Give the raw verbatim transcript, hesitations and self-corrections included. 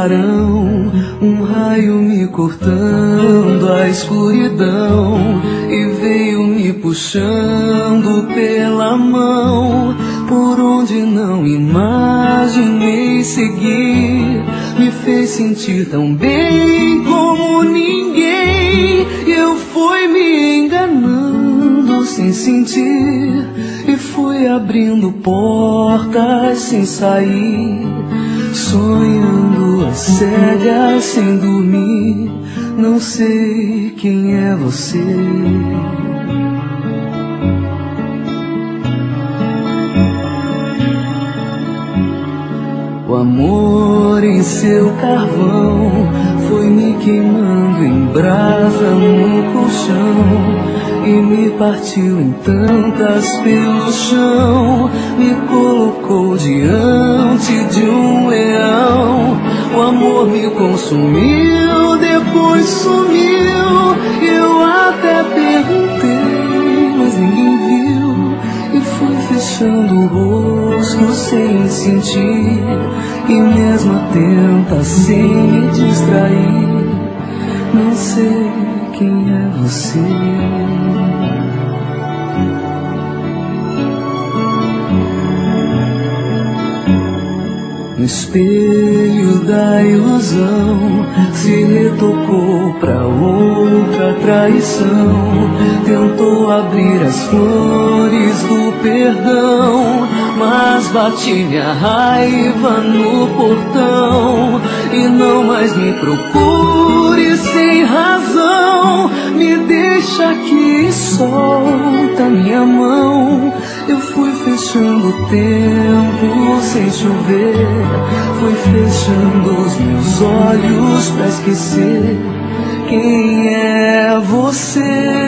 clarão, um raio me cortando a escuridão, e veio me puxando pela mão, por onde não imaginei seguir. Me fez sentir tão bem como ninguém. Eu fui me enganando sem sentir, e fui abrindo portas sem sair, sonhando às cegas sem dormir. Não sei quem é você. O amor em seu carvão foi me queimando em brasa no colchão, e me partiu em tantas pelo chão, me colocou diante de um leão. O amor me consumiu, depois sumiu. Eu até perguntei, mas ninguém viu, e fui fechando o rosto sem sentir, e mesmo atenta sem me distrair. Não sei quem é você. No espelho da ilusão se retocou pra outra traição, tentou abrir as flores do perdão, mas bati minha raiva no portão. E não mais me procure sem razão, me deixa aqui e solta minha mão. Eu fui fechando o tempo sem chover, fui fechando os meus olhos pra esquecer quem é você.